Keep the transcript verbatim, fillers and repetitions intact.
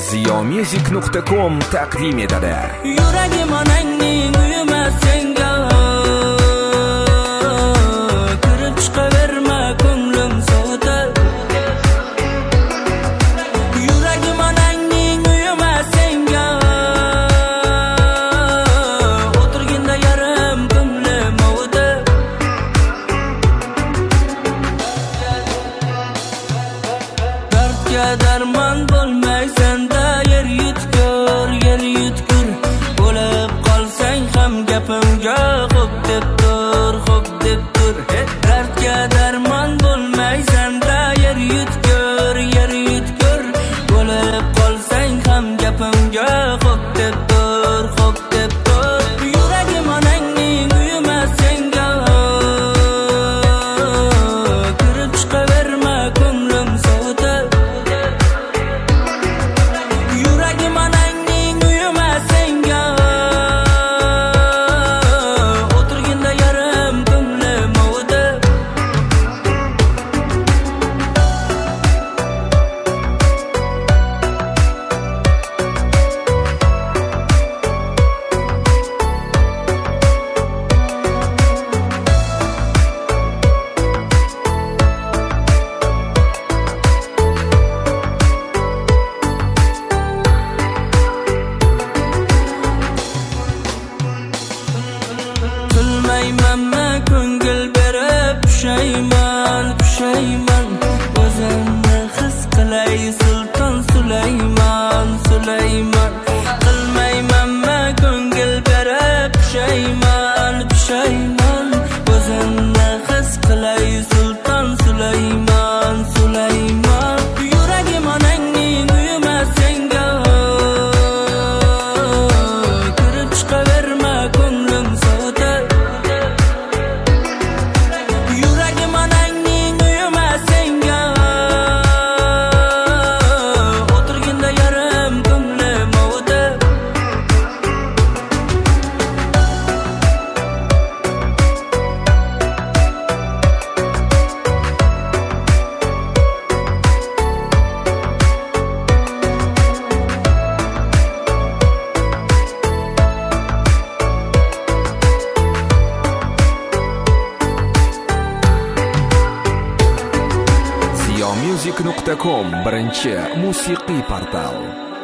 ziyo music nuqta com taqdim etadi. Yuragim onangning uyima senga kirib chiqaverma ko'nglim sovda. Yuragim onangning uyima senga o'tirganda yarim ko'nglim ovda. Dardga darmon bo'lmaysanda yer yutgur, yer yutgur. Bo'lib qolsang ham gapimga xo'p deb tur, xo'p deb tur. Dardga darmon bo'lmaysanda yer yutgur, yer yutgur. Bo'lib qolsang ham gapimga xo'p deb tur, xo'p deb tur. Yuragim onangning uyima senga kirib chiqaverma ko'nglim sovda. Yuragim onangning uyima senga o'tirganda yarim ko'nglim ovda. Bilmaymanma ko'ngil berib pushayman, pushayman. O'zimni his qilay sulton Sulayman, Sulayman. Qilmaymanma ko'ngil berib pushayman, pushayman. O'zimni his qilay sulton Sulayman, Sulayman. Yuragim onangning uyima senga kirib chiqaverma ko'nglim sovda. Yuragim onangning uyima senga o'tirganda yarim ko'nglim ovda. ziyo music nuqta com birinchi musiqiy portal.